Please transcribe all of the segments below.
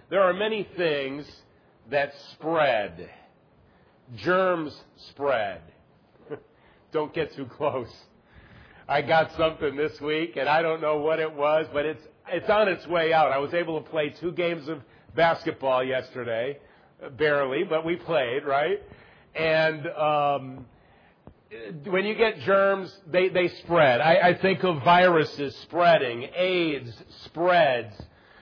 There are many things that spread. Germs spread. Don't get too close. I got something this week, and I don't know what it was, but it's on its way out. I was able to play 2 games of basketball yesterday, barely, but we played, right? And when you get germs, they spread. I think of viruses spreading, AIDS spreads,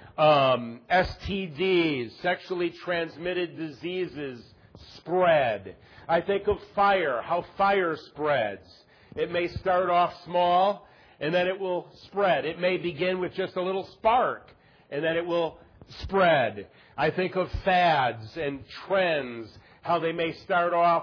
STDs, sexually transmitted diseases spread. I think of fire, how fire spreads. It may start off small, and then it will spread. It may begin with just a little spark, and then it will spread. I think of fads and trends, how they may start off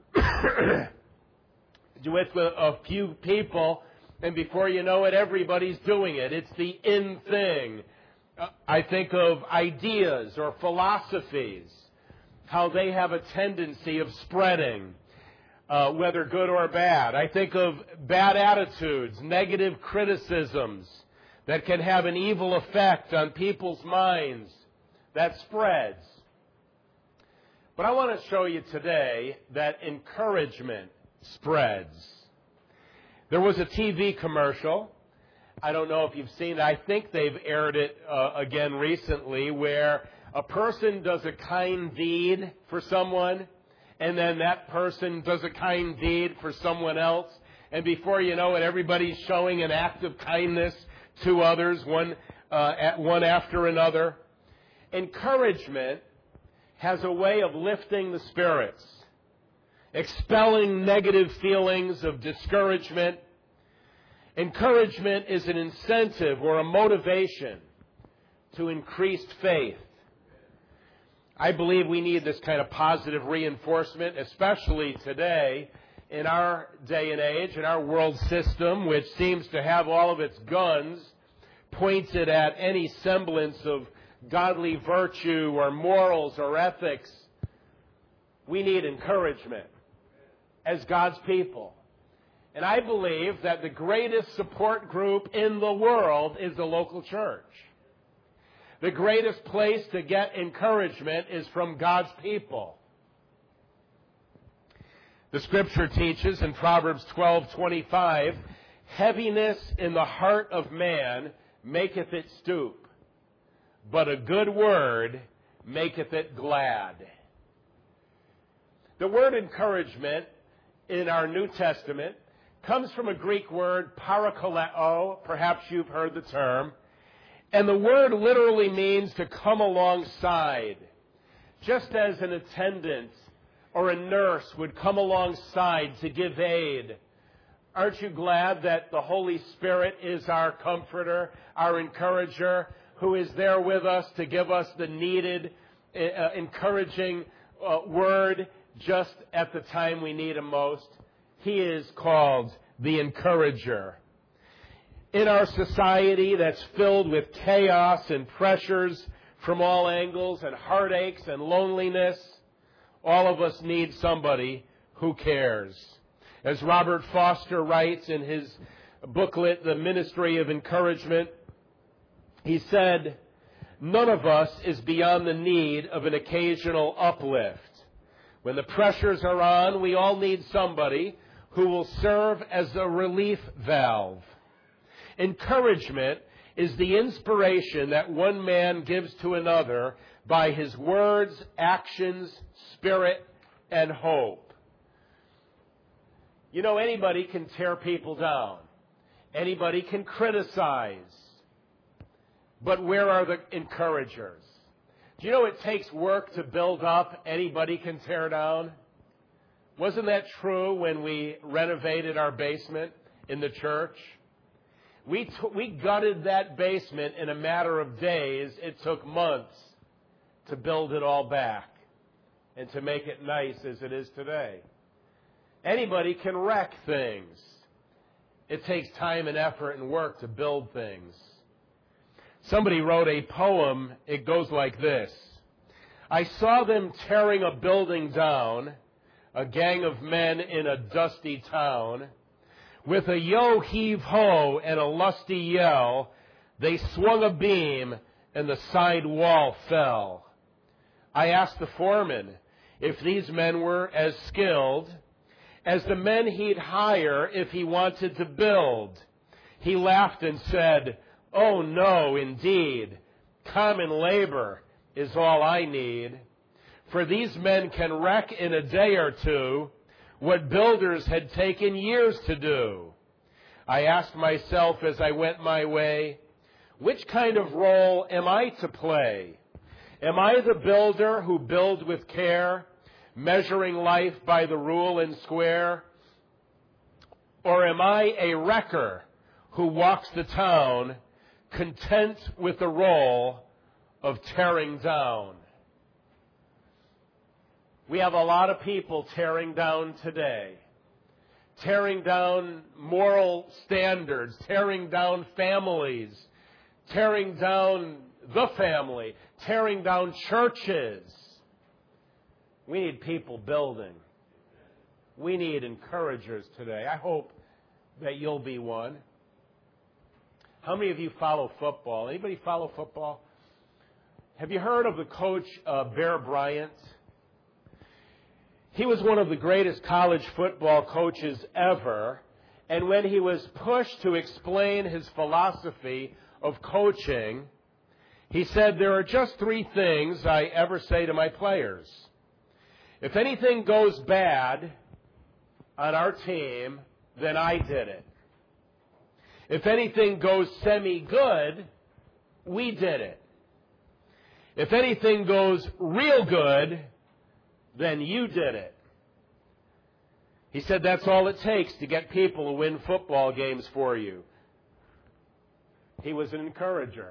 with a few people, and before you know it, everybody's doing it. It's the in thing. I think of ideas or philosophies, how they have a tendency of spreading, whether good or bad. I think of bad attitudes, negative criticisms that can have an evil effect on people's minds. That spreads. But I want to show you today that encouragement spreads. There was a TV commercial. I don't know if you've seen it. I think they've aired it again recently, where a person does a kind deed for someone, and then that person does a kind deed for someone else, and before you know it, everybody's showing an act of kindness to others, one after another. Encouragement has a way of lifting the spirits, expelling negative feelings of discouragement. Encouragement is an incentive or a motivation to increased faith. I believe we need this kind of positive reinforcement, especially today in our day and age, in our world system, which seems to have all of its guns pointed at any semblance of godly virtue or morals or ethics. We need encouragement as God's people. And I believe that the greatest support group in the world is the local church. The greatest place to get encouragement is from God's people. The Scripture teaches in Proverbs 12:25, heaviness in the heart of man maketh it stoop, but a good word maketh it glad. The word encouragement in our New Testament comes from a Greek word, parakaleo. Perhaps you've heard the term. And the word literally means to come alongside. Just as an attendant or a nurse would come alongside to give aid. Aren't you glad that the Holy Spirit is our comforter, our encourager, who is there with us to give us the needed, encouraging word just at the time we need him most? He is called the encourager. In our society that's filled with chaos and pressures from all angles and heartaches and loneliness, all of us need somebody who cares. As Robert Foster writes in his booklet, The Ministry of Encouragement, he said, none of us is beyond the need of an occasional uplift. When the pressures are on, we all need somebody who will serve as a relief valve. Encouragement is the inspiration that one man gives to another by his words, actions, spirit, and hope. You know, anybody can tear people down. Anybody can criticize. But where are the encouragers? Do you know it takes work to build up? Anybody can tear down. Wasn't that true when we renovated our basement in the church? We gutted that basement in a matter of days. It took months to build it all back and to make it nice as it is today. Anybody can wreck things. It takes time and effort and work to build things. Somebody wrote a poem. It goes like this. I saw them tearing a building down, a gang of men in a dusty town. With a yo-heave-ho and a lusty yell, they swung a beam and the side wall fell. I asked the foreman if these men were as skilled as the men he'd hire if he wanted to build. He laughed and said, "Oh no, indeed. Common labor is all I need. For these men can wreck in a day or two what builders had taken years to do." I asked myself as I went my way, which kind of role am I to play? Am I the builder who builds with care, measuring life by the rule and square? Or am I a wrecker who walks the town, content with the role of tearing down? We have a lot of people tearing down today, tearing down moral standards, tearing down families, tearing down the family, tearing down churches. We need people building. We need encouragers today. I hope that you'll be one. How many of you follow football? Anybody follow football? Have you heard of the coach Bear Bryant? He was one of the greatest college football coaches ever, and when he was pushed to explain his philosophy of coaching, he said, "There are just three things I ever say to my players. If anything goes bad on our team, then I did it. If anything goes semi-good, we did it. If anything goes real good, then you did it." He said that's all it takes to get people to win football games for you. He was an encourager.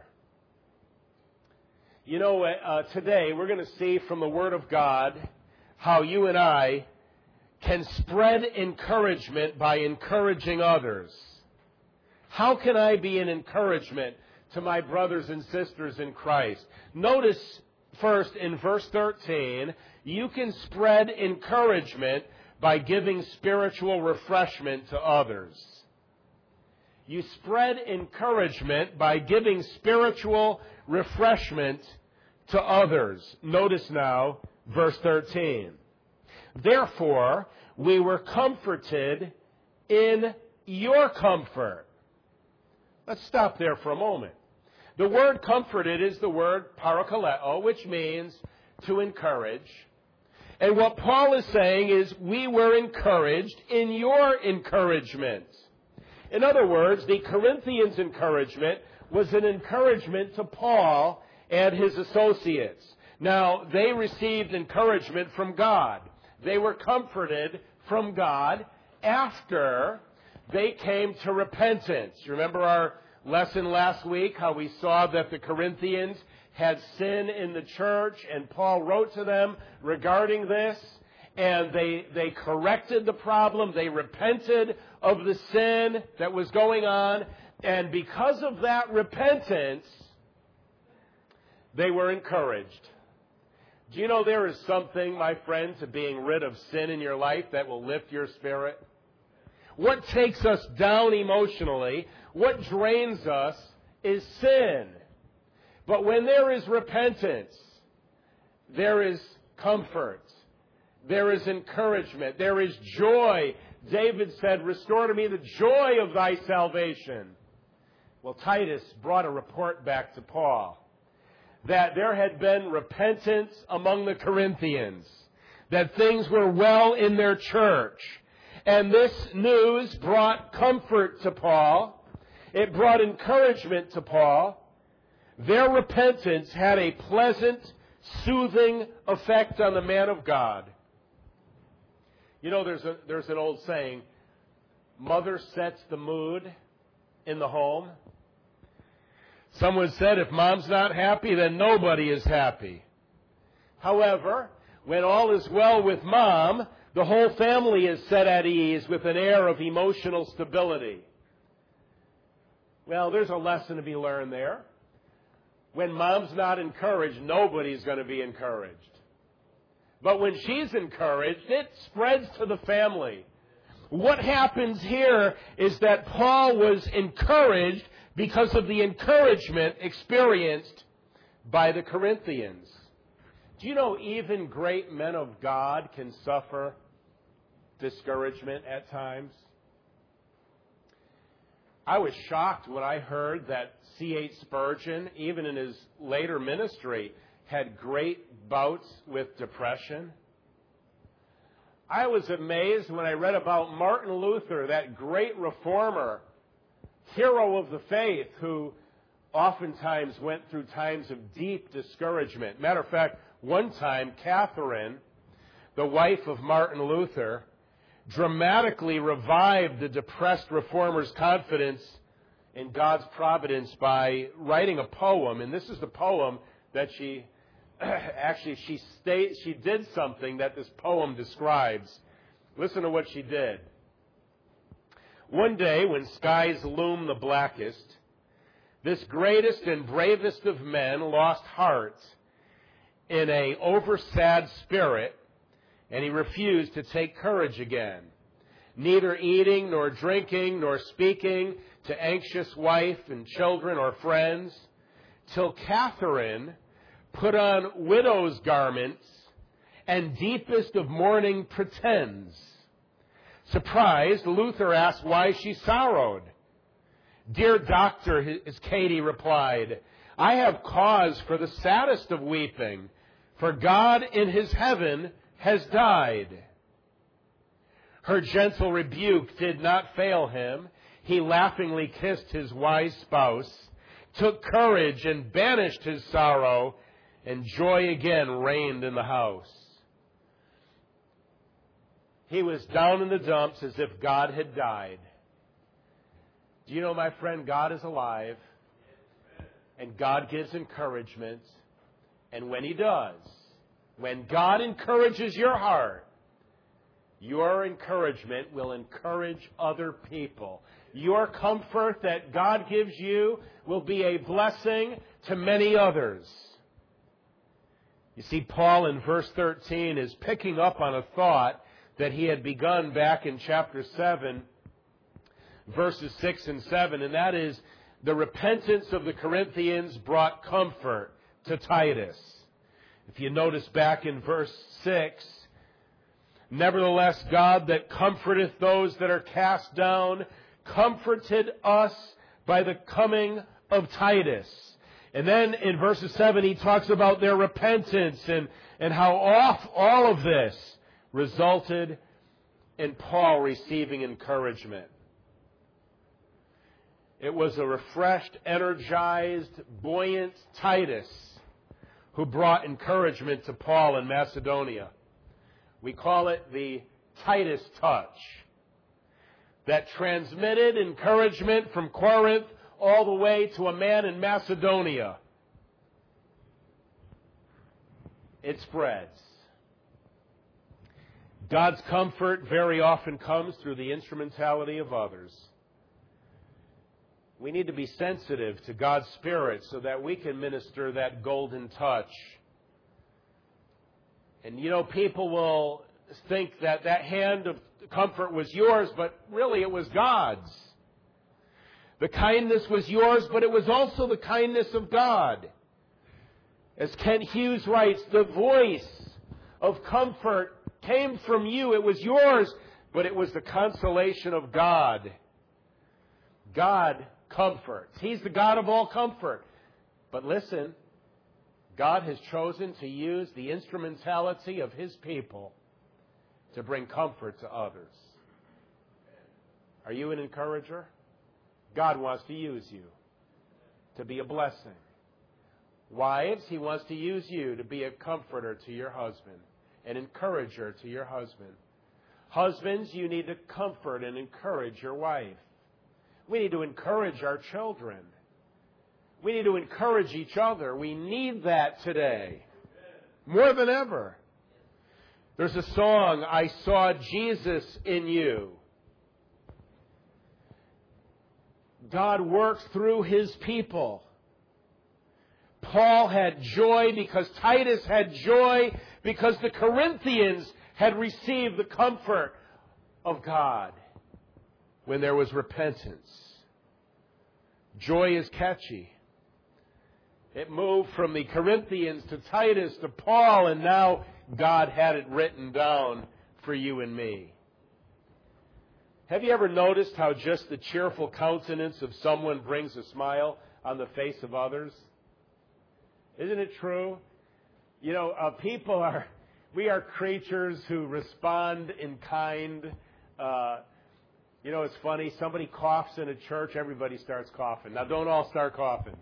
You know, today we're going to see from the Word of God how you and I can spread encouragement by encouraging others. How can I be an encouragement to my brothers and sisters in Christ? Notice first in verse 13, you can spread encouragement by giving spiritual refreshment to others. You spread encouragement by giving spiritual refreshment to others. Notice now, verse 13. Therefore, we were comforted in your comfort. Let's stop there for a moment. The word comforted is the word parakaleo, which means to encourage. And what Paul is saying is we were encouraged in your encouragement. In other words, the Corinthians' encouragement was an encouragement to Paul and his associates. Now, they received encouragement from God. They were comforted from God after they came to repentance. You remember our lesson last week, how we saw that the Corinthians had sin in the church, and Paul wrote to them regarding this, and they corrected the problem. They repented of the sin that was going on, and because of that repentance, they were encouraged. Do you know there is something, my friend, to being rid of sin in your life that will lift your spirit? What takes us down emotionally, what drains us, is sin. But when there is repentance, there is comfort, there is encouragement, there is joy. David said, "Restore to me the joy of thy salvation." Well, Titus brought a report back to Paul that there had been repentance among the Corinthians, that things were well in their church. And this news brought comfort to Paul. It brought encouragement to Paul. Their repentance had a pleasant, soothing effect on the man of God. You know, there's an old saying, mother sets the mood in the home. Someone said, if mom's not happy, then nobody is happy. However, when all is well with mom, the whole family is set at ease with an air of emotional stability. Well, there's a lesson to be learned there. When mom's not encouraged, nobody's going to be encouraged. But when she's encouraged, it spreads to the family. What happens here is that Paul was encouraged because of the encouragement experienced by the Corinthians. Do you know even great men of God can suffer discouragement at times? I was shocked when I heard that C.H. Spurgeon, even in his later ministry, had great bouts with depression. I was amazed when I read about Martin Luther, that great reformer, hero of the faith, who oftentimes went through times of deep discouragement. Matter of fact, one time, Catherine, the wife of Martin Luther, dramatically revived the depressed reformer's confidence in God's providence by writing a poem. And this is the poem that she did something that this poem describes. Listen to what she did. One day, when skies loom the blackest, this greatest and bravest of men lost heart in a over-sad spirit, and he refused to take courage again, neither eating nor drinking nor speaking to anxious wife and children or friends, till Catherine put on widow's garments and deepest of mourning pretends. Surprised, Luther asked why she sorrowed. "Dear doctor," his Katie replied, "I have cause for the saddest of weeping, for God in his heaven has died." Her gentle rebuke did not fail him. He laughingly kissed his wise spouse, took courage and banished his sorrow, and joy again reigned in the house. He was down in the dumps as if God had died. Do you know, my friend, God is alive, and God gives encouragement, and when he does, when God encourages your heart, your encouragement will encourage other people. Your comfort that God gives you will be a blessing to many others. You see, Paul in verse 13 is picking up on a thought that he had begun back in chapter 7, verses 6 and 7, and that is the repentance of the Corinthians brought comfort to Titus. If you notice back in verse 6, "Nevertheless, God that comforteth those that are cast down, comforted us by the coming of Titus." And then in verses 7, he talks about their repentance and how all of this resulted in Paul receiving encouragement. It was a refreshed, energized, buoyant Titus who brought encouragement to Paul in Macedonia. We call it the Titus touch, that transmitted encouragement from Corinth all the way to a man in Macedonia. It spreads. God's comfort very often comes through the instrumentality of others. We need to be sensitive to God's Spirit so that we can minister that golden touch. And you know, people will think that that hand of comfort was yours, but really it was God's. The kindness was yours, but it was also the kindness of God. As Kent Hughes writes, the voice of comfort came from you. It was yours, but it was the consolation of God. God comforts. He's the God of all comfort. But listen, God has chosen to use the instrumentality of His people to bring comfort to others. Are you an encourager? God wants to use you to be a blessing. Wives, He wants to use you to be a comforter to your husband, an encourager to your husband. Husbands, you need to comfort and encourage your wife. We need to encourage our children. We need to encourage each other. We need that today, more than ever. There's a song, "I Saw Jesus in You." God works through His people. Paul had joy because Titus had joy because the Corinthians had received the comfort of God when there was repentance. Joy is catchy. It moved from the Corinthians to Titus to Paul, and now God had it written down for you and me. Have you ever noticed how just the cheerful countenance of someone brings a smile on the face of others? Isn't it true? You know, we are creatures who respond in kind. You know, it's funny. Somebody coughs in a church, everybody starts coughing. Now, don't all start coughing.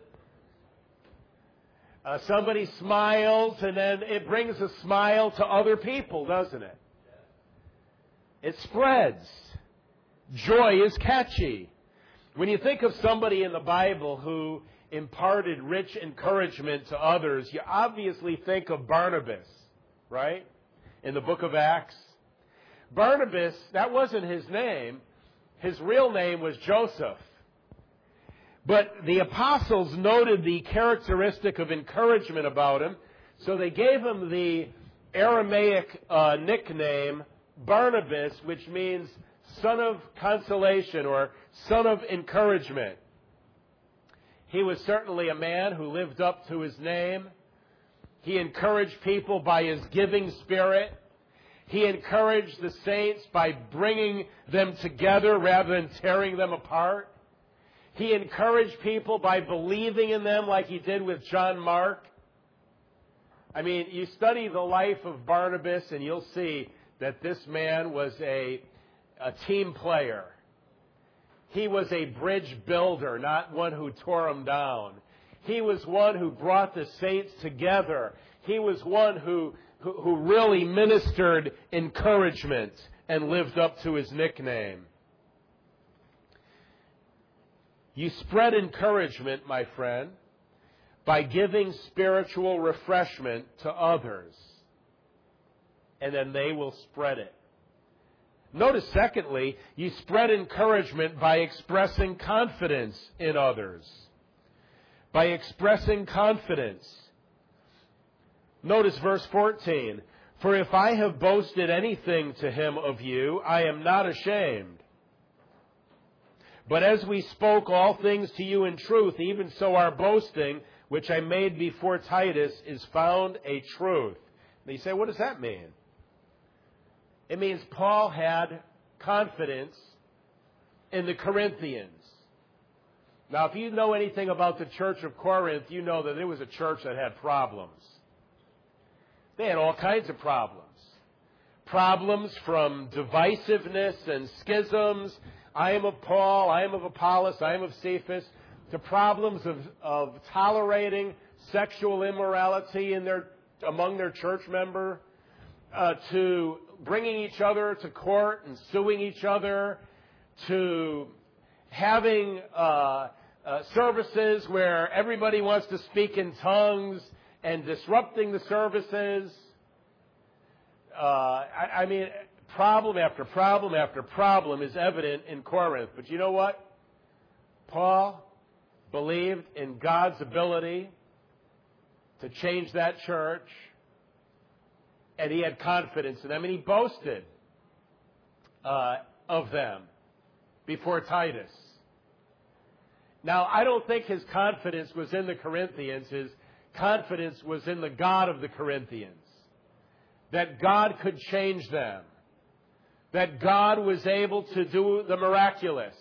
Somebody smiles, and then it brings a smile to other people, doesn't it? It spreads. Joy is catchy. When you think of somebody in the Bible who imparted rich encouragement to others, you obviously think of Barnabas, right? In the book of Acts. Barnabas, that wasn't his name. His real name was Joseph. But the apostles noted the characteristic of encouragement about him, so they gave him the Aramaic nickname Barnabas, which means son of consolation or son of encouragement. He was certainly a man who lived up to his name. He encouraged people by his giving spirit. He encouraged the saints by bringing them together rather than tearing them apart. He encouraged people by believing in them like he did with John Mark. I mean, you study the life of Barnabas and you'll see that this man was a team player. He was a bridge builder, not one who tore them down. He was one who brought the saints together. He was one who really ministered encouragement and lived up to his nickname. You spread encouragement, my friend, by giving spiritual refreshment to others, and then they will spread it. Notice, secondly, you spread encouragement by expressing confidence in others. By expressing confidence. Notice verse 14. For if I have boasted anything to him of you, I am not ashamed. But as we spoke all things to you in truth, even so our boasting, which I made before Titus, is found a truth. Now you say, what does that mean? It means Paul had confidence in the Corinthians. Now, if you know anything about the church of Corinth, you know that it was a church that had problems. They had all kinds of problems. Problems from divisiveness and schisms. I am of Paul, I am of Apollos, I am of Cephas, to problems of tolerating sexual immorality among their church member, to bringing each other to court and suing each other, to having services where everybody wants to speak in tongues and disrupting the services. I mean, problem after problem after problem is evident in Corinth. But you know what? Paul believed in God's ability to change that church, and he had confidence in them, and he boasted of them before Titus. Now, I don't think his confidence was in the Corinthians. His confidence was in the God of the Corinthians, that God could change them, that God was able to do the miraculous.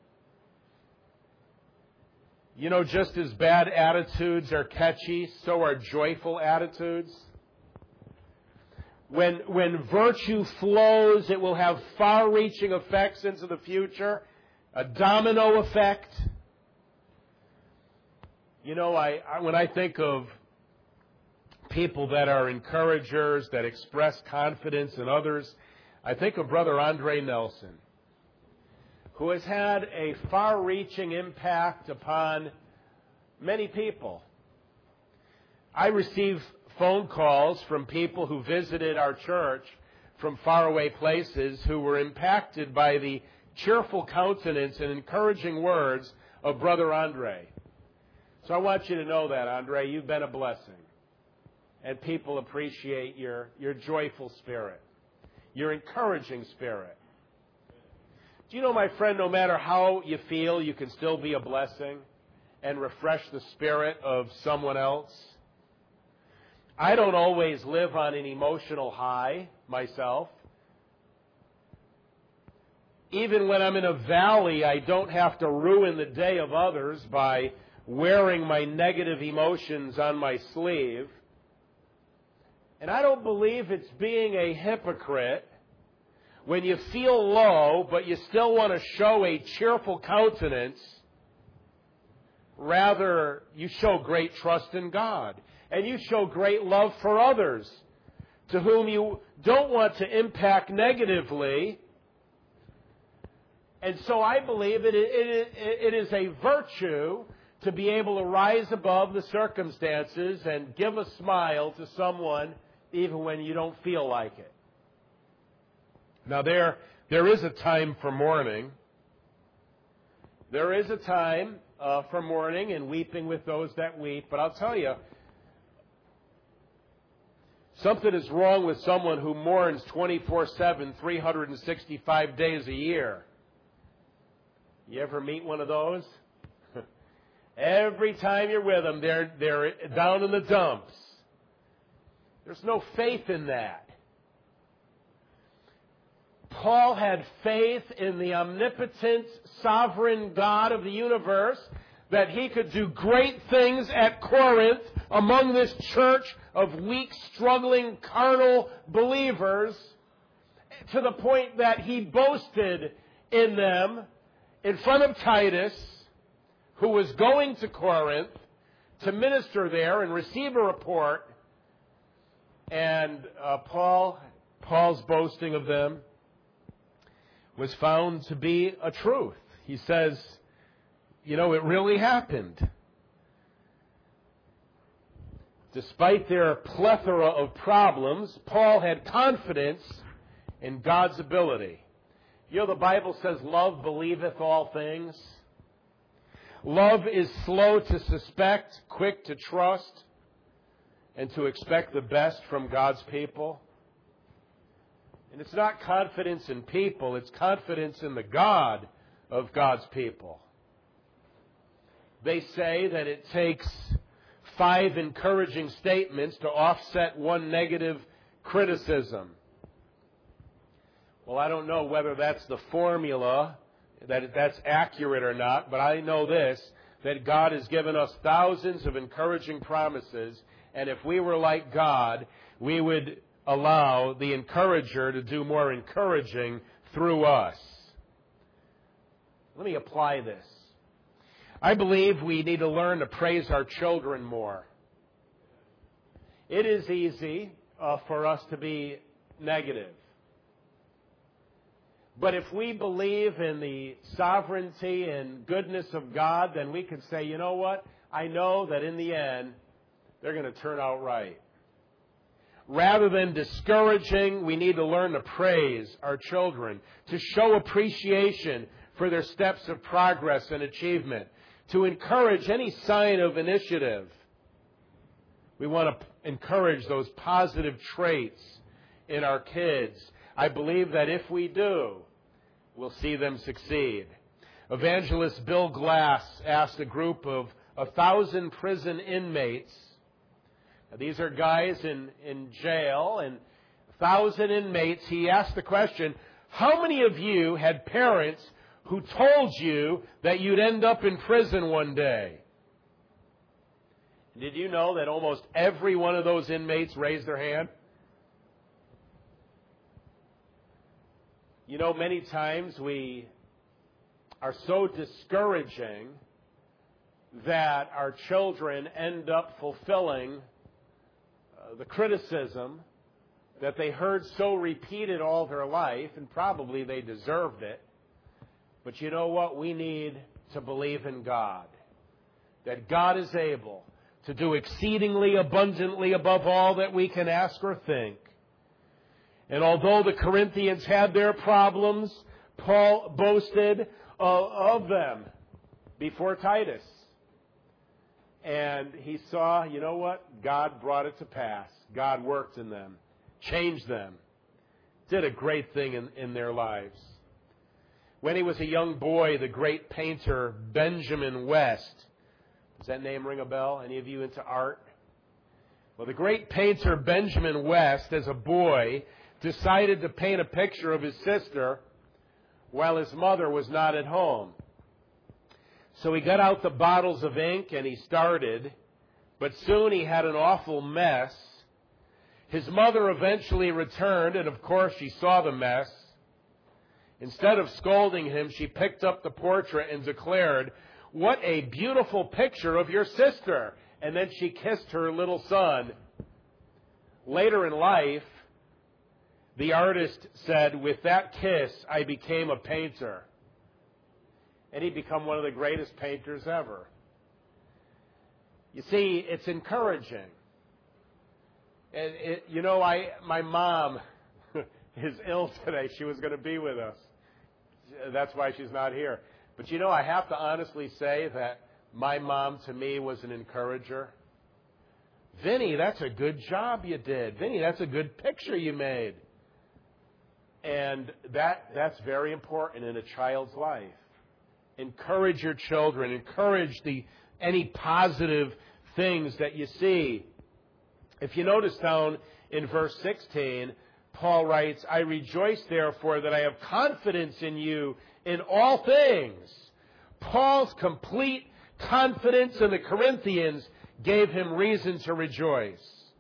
You know, just as bad attitudes are catchy, so are joyful attitudes. When virtue flows, it will have far-reaching effects into the future, a domino effect. You know, when I think of people that are encouragers, that express confidence in others, I think of Brother Andre Nelson, who has had a far-reaching impact upon many people. I receive phone calls from people who visited our church from faraway places who were impacted by the cheerful countenance and encouraging words of Brother Andre. So I want you to know that, Andre, you've been a blessing. And people appreciate your joyful spirit, your encouraging spirit. Do you know, my friend, no matter how you feel, you can still be a blessing? and refresh the spirit of someone else. I don't always live on an emotional high myself. Even when I'm in a valley, I don't have to ruin the day of others by wearing my negative emotions on my sleeve. And I don't believe it's being a hypocrite when you feel low, but you still want to show a cheerful countenance. Rather, you show great trust in God. And you show great love for others to whom you don't want to impact negatively. And so I believe it is a virtue to be able to rise above the circumstances and give a smile to someone even when you don't feel like it. Now there is a time for mourning. There is a time for mourning and weeping with those that weep. But I'll tell you, something is wrong with someone who mourns 24/7, 365 days a year. You ever meet one of those? Every time you're with them, they're down in the dumps. There's no faith in that. Paul had faith in the omnipotent, sovereign God of the universe that he could do great things at Corinth among this church of weak, struggling, carnal believers, to the point that he boasted in them in front of Titus, who was going to Corinth to minister there and receive a report. And Paul's boasting of them was found to be a truth. He says, it really happened. Despite their plethora of problems, Paul had confidence in God's ability. The Bible says, love believeth all things. Love is slow to suspect, quick to trust, and to expect the best from God's people. And it's not confidence in people, it's confidence in the God of God's people. They say that it takes 5 encouraging statements to offset 1 negative criticism. Well, I don't know whether that's the formula, that's accurate or not, but I know this, that God has given us thousands of encouraging promises, and if we were like God, we would allow the encourager to do more encouraging through us. Let me apply this. I believe we need to learn to praise our children more. It is easy for us to be negative. But if we believe in the sovereignty and goodness of God, then we can say, you know what? I know that in the end, they're going to turn out right. Rather than discouraging, we need to learn to praise our children, to show appreciation for their steps of progress and achievement, to encourage any sign of initiative. We want to encourage those positive traits in our kids. I believe that if we do, we'll see them succeed. Evangelist Bill Glass asked a group of 1,000 prison inmates. Now, these are guys in jail, and 1,000 inmates. He asked the question, how many of you had parents who told you that you'd end up in prison one day? Did you know that almost every one of those inmates raised their hand? Many times we are so discouraging that our children end up fulfilling the criticism that they heard so repeated all their life, and probably they deserved it. But you know what? We need to believe in God, that God is able to do exceedingly abundantly above all that we can ask or think. And although the Corinthians had their problems, Paul boasted of them before Titus. And he saw, you know what? God brought it to pass. God worked in them, changed them, did a great thing in their lives. When he was a young boy, the great painter Benjamin West Does that name ring a bell? Any of you into art? Well, the great painter Benjamin West, as a boy, decided to paint a picture of his sister while his mother was not at home. So he got out the bottles of ink and he started, but soon he had an awful mess. His mother eventually returned, and of course she saw the mess. Instead of scolding him, she picked up the portrait and declared, "What a beautiful picture of your sister." And then she kissed her little son. Later in life, the artist said, "With that kiss, I became a painter." And he became one of the greatest painters ever. You see, it's encouraging. And my mom is ill today. She was going to be with us. That's why she's not here. But I have to honestly say that my mom to me was an encourager. "Vinny, that's a good job you did. Vinny, that's a good picture you made." And that's very important in a child's life. Encourage your children. Encourage any positive things that you see. If you notice down in verse 16, Paul writes, "I rejoice therefore that I have confidence in you in all things." Paul's complete confidence in the Corinthians gave him reason to rejoice.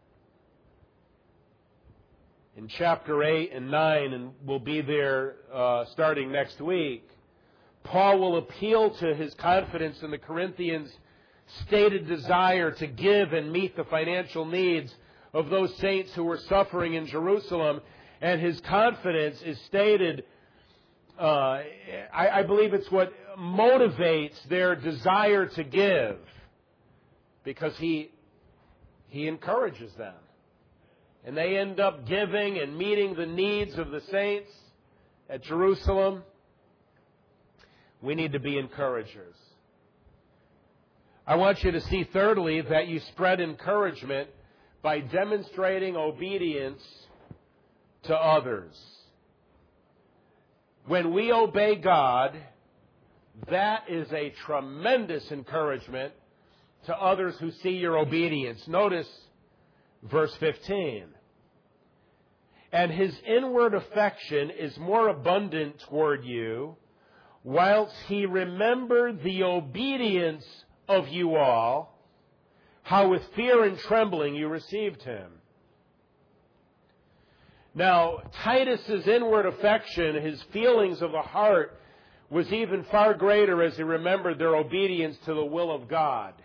In chapter 8 and 9, and we'll be there starting next week, Paul will appeal to his confidence in the Corinthians' stated desire to give and meet the financial needs of those saints who were suffering in Jerusalem. And his confidence is stated, I believe it's what motivates their desire to give, because he encourages them. And they end up giving and meeting the needs of the saints at Jerusalem. We need to be encouragers. I want you to see, thirdly, that you spread encouragement by demonstrating obedience to others. When we obey God, that is a tremendous encouragement to others who see your obedience. Notice verse 15. "And his inward affection is more abundant toward you, whilst he remembered the obedience of you all, how with fear and trembling you received him." Now, Titus's inward affection, his feelings of the heart, was even far greater as he remembered their obedience to the will of God.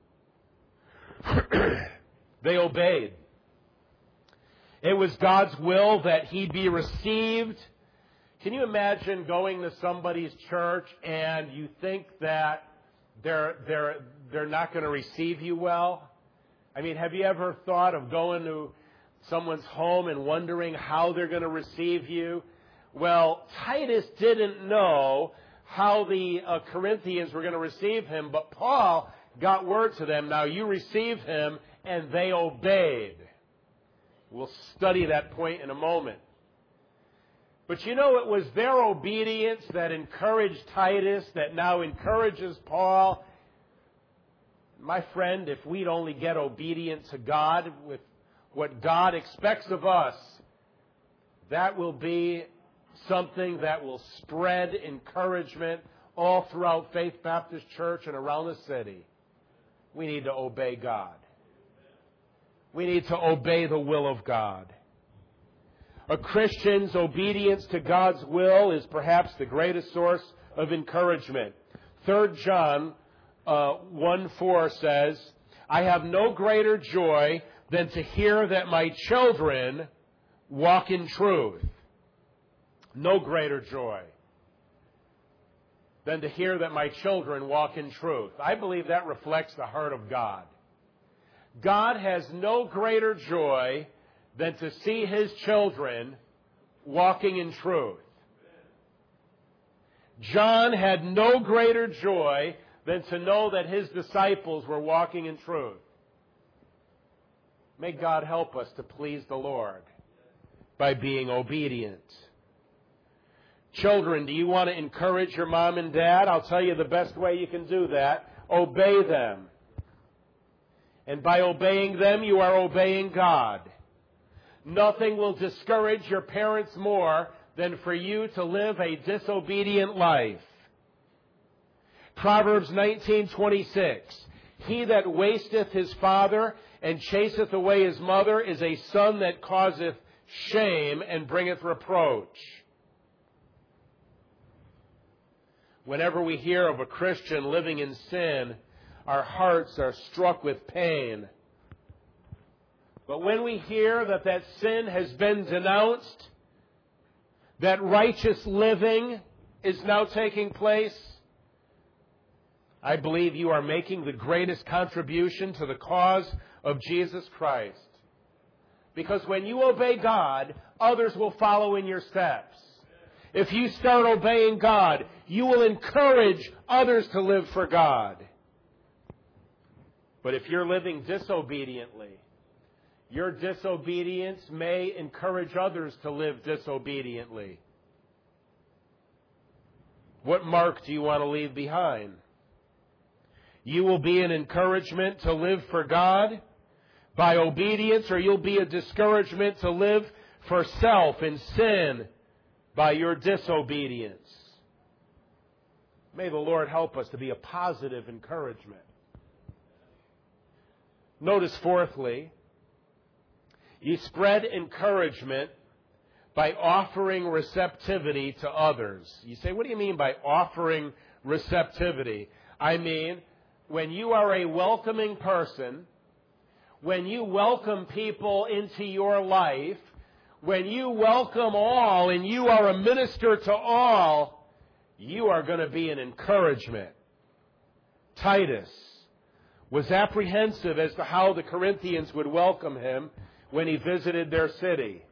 They obeyed. It was God's will that he be received. Can you imagine going to somebody's church and you think that they're not going to receive you well? I mean, have you ever thought of going to someone's home and wondering how they're going to receive you? Well, Titus didn't know how the Corinthians were going to receive him, but Paul got word to them, "Now you receive him," and they obeyed. We'll study that point in a moment. But it was their obedience that encouraged Titus, that now encourages Paul. My friend, if we'd only get obedient to God with what God expects of us, that will be something that will spread encouragement all throughout Faith Baptist Church and around the city. We need to obey God. We need to obey the will of God. A Christian's obedience to God's will is perhaps the greatest source of encouragement. 3 John 1:4 says, "I have no greater joy than to hear that my children walk in truth." No greater joy than to hear that my children walk in truth. I believe that reflects the heart of God. God has no greater joy than to see his children walking in truth. John had no greater joy than to know that his disciples were walking in truth. May God help us to please the Lord by being obedient. Children, do you want to encourage your mom and dad? I'll tell you the best way you can do that. obey them. And by obeying them, you are obeying God. Nothing will discourage your parents more than for you to live a disobedient life. Proverbs 19:26. He that wasteth his father and chaseth away his mother is a son that causeth shame and bringeth reproach. Whenever we hear of a Christian living in sin, our hearts are struck with pain. But when we hear that that sin has been denounced, that righteous living is now taking place, I believe you are making the greatest contribution to the cause of Jesus Christ. Because when you obey God, others will follow in your steps. If you start obeying God, you will encourage others to live for God. But if you're living disobediently, your disobedience may encourage others to live disobediently. What mark do you want to leave behind? You will be an encouragement to live for God by obedience, or you'll be a discouragement to live for self and sin by your disobedience. May the Lord help us to be a positive encouragement. Notice, fourthly, you spread encouragement by offering receptivity to others. You say, what do you mean by offering receptivity? I mean, when you are a welcoming person, when you welcome people into your life, when you welcome all and you are a minister to all, you are going to be an encouragement. Titus was apprehensive as to how the Corinthians would welcome him when he visited their city.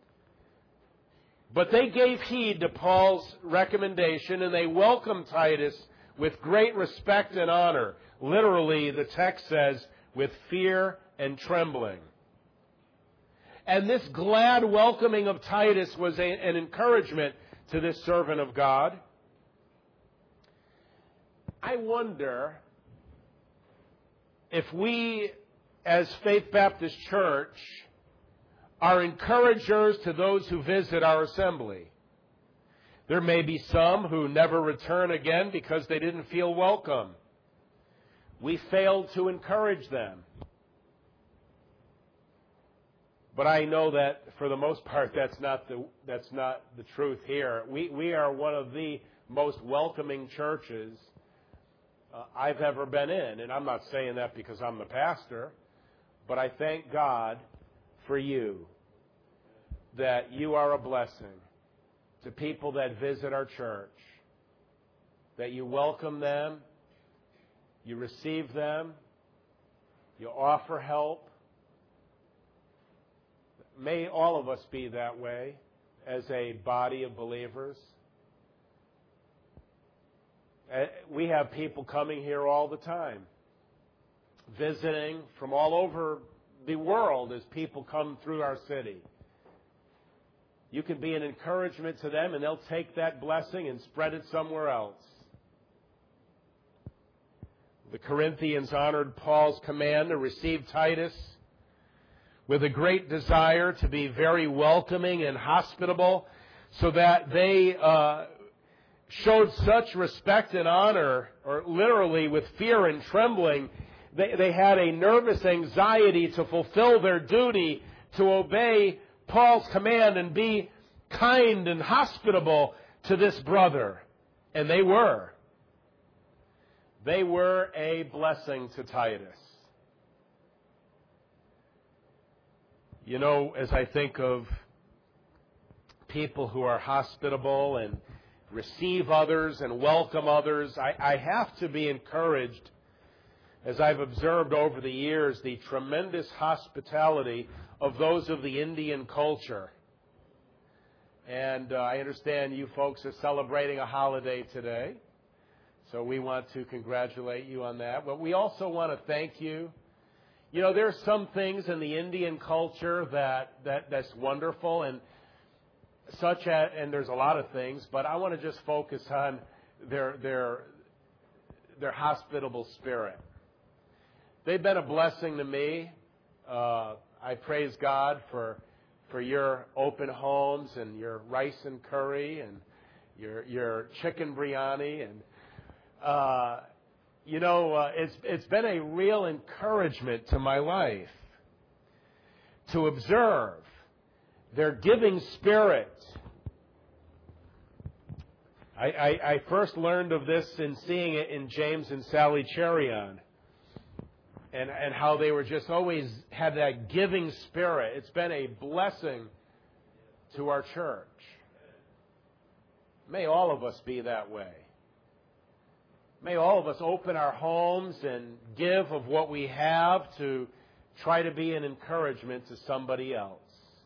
But they gave heed to Paul's recommendation, and they welcomed Titus with great respect and honor. Literally, the text says, with fear and trembling. And this glad welcoming of Titus was an encouragement to this servant of God. I wonder if we, as Faith Baptist Church, are encouragers to those who visit our assembly. There may be some who never return again because they didn't feel welcome. We failed to encourage them. But I know that for the most part that's not the truth here. We are one of the most welcoming churches I've ever been in. And I'm not saying that because I'm the pastor, but I thank God for you, that you are a blessing to people that visit our church, that you welcome them, you receive them, you offer help. May all of us be that way as a body of believers. We have people coming here all the time, visiting from all over the world as people come through our city. You can be an encouragement to them, and they'll take that blessing and spread it somewhere else. The Corinthians honored Paul's command to receive Titus with a great desire to be very welcoming and hospitable, so that they showed such respect and honor, or literally with fear and trembling. They had a nervous anxiety to fulfill their duty, to obey Paul's command and be kind and hospitable to this brother. And they were. They were a blessing to Titus. You know, as I think of people who are hospitable and receive others and welcome others, I have to be encouraged, as I've observed over the years, the tremendous hospitality of those of the Indian culture. And I understand you folks are celebrating a holiday today, so we want to congratulate you on that. But we also want to thank you. You know, there's some things in the Indian culture that's wonderful, and there's a lot of things, but I want to just focus on their their hospitable spirit. They've been a blessing to me. I praise God for your open homes and your rice and curry and your chicken biryani. And, it's been a real encouragement to my life to observe their giving spirit. I first learned of this in seeing it in James and Sally Cherion, and how they were just always had that giving spirit. It's been a blessing to our church. May all of us be that way. May all of us open our homes and give of what we have to try to be an encouragement to somebody else.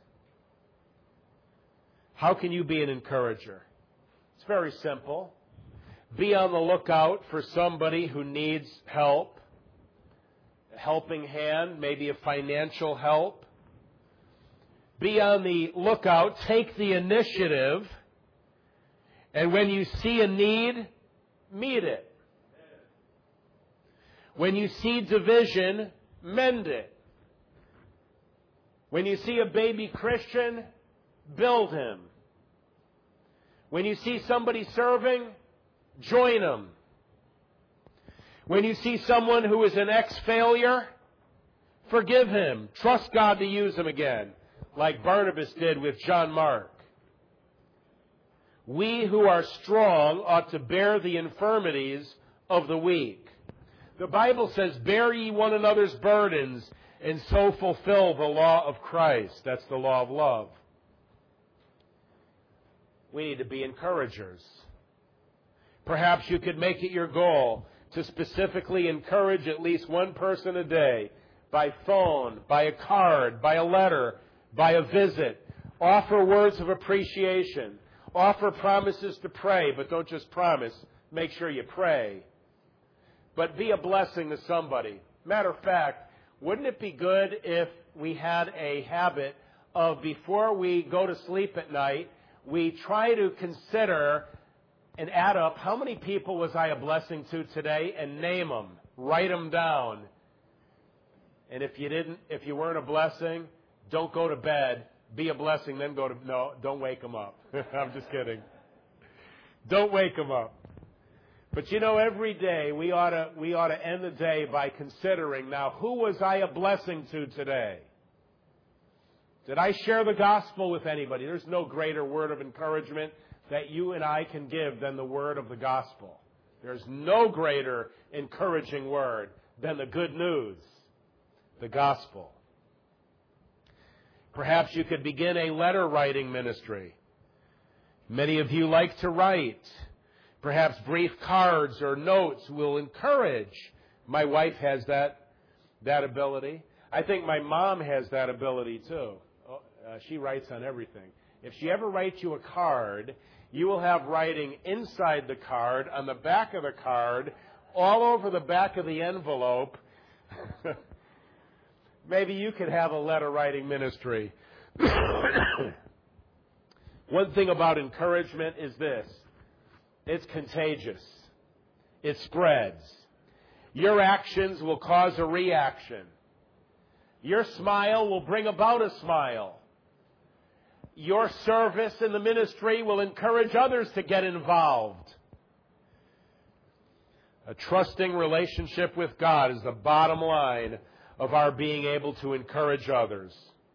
How can you be an encourager? It's very simple. Be on the lookout for somebody who needs help, a helping hand, maybe a financial help. Be on the lookout, take the initiative, and when you see a need, meet it. When you see division, mend it. When you see a baby Christian, build him. When you see somebody serving, join them. When you see someone who is an ex-failure, forgive him. Trust God to use him again, like Barnabas did with John Mark. We who are strong ought to bear the infirmities of the weak. The Bible says, bear ye one another's burdens, and so fulfill the law of Christ. That's the law of love. We need to be encouragers. Perhaps you could make it your goal to specifically encourage at least one person a day by phone, by a card, by a letter, by a visit. Offer words of appreciation. Offer promises to pray, but don't just promise. Make sure you pray. But be a blessing to somebody. Matter of fact, wouldn't it be good if we had a habit of, before we go to sleep at night, we try to consider and add up how many people was I a blessing to today, and name them, write them down. And if you weren't a blessing, don't go to bed. Be a blessing, then don't wake them up. I'm just kidding. Don't wake them up. But every day we ought to end the day by considering, now, who was I a blessing to today? Did I share the gospel with anybody? There's no greater word of encouragement that you and I can give than the word of the gospel. There's no greater encouraging word than the good news, the gospel. Perhaps you could begin a letter writing ministry. Many of you like to write. Perhaps brief cards or notes will encourage. My wife has that ability. I think my mom has that ability too. She writes on everything. If she ever writes you a card, you will have writing inside the card, on the back of the card, all over the back of the envelope. Maybe you could have a letter writing ministry. One thing about encouragement is this. It's contagious. It spreads. Your actions will cause a reaction. Your smile will bring about a smile. Your service in the ministry will encourage others to get involved. A trusting relationship with God is the bottom line of our being able to encourage others.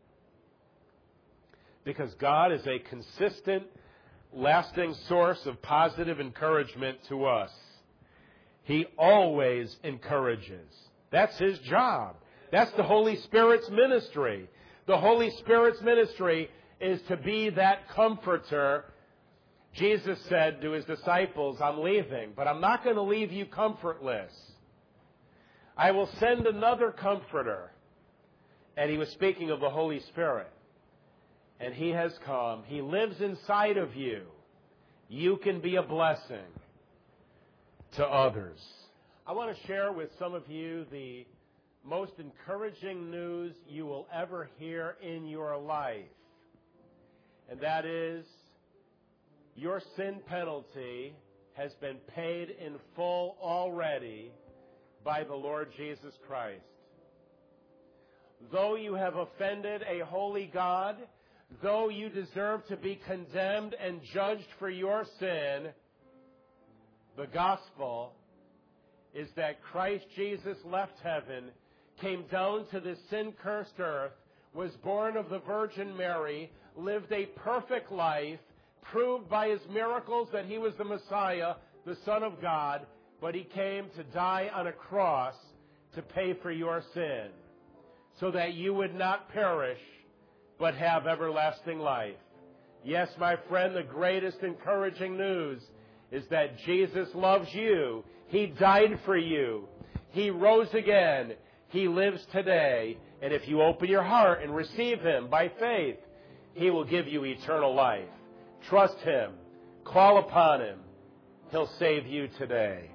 Because God is a consistent, lasting source of positive encouragement to us. He always encourages. That's His job. That's the Holy Spirit's ministry. The Holy Spirit's ministry is to be that comforter. Jesus said to His disciples, I'm leaving, but I'm not going to leave you comfortless. I will send another comforter. And He was speaking of the Holy Spirit. And He has come. He lives inside of you. You can be a blessing to others. I want to share with some of you the most encouraging news you will ever hear in your life. And that is, your sin penalty has been paid in full already by the Lord Jesus Christ. Though you have offended a holy God, though you deserve to be condemned and judged for your sin, the gospel is that Christ Jesus left heaven, came down to this sin-cursed earth, was born of the Virgin Mary, lived a perfect life, proved by his miracles that he was the Messiah, the Son of God, but he came to die on a cross to pay for your sin, so that you would not perish, but have everlasting life. Yes, my friend, the greatest encouraging news is that Jesus loves you. He died for you. He rose again. He lives today. And if you open your heart and receive him by faith, he will give you eternal life. Trust him. Call upon him. He'll save you today.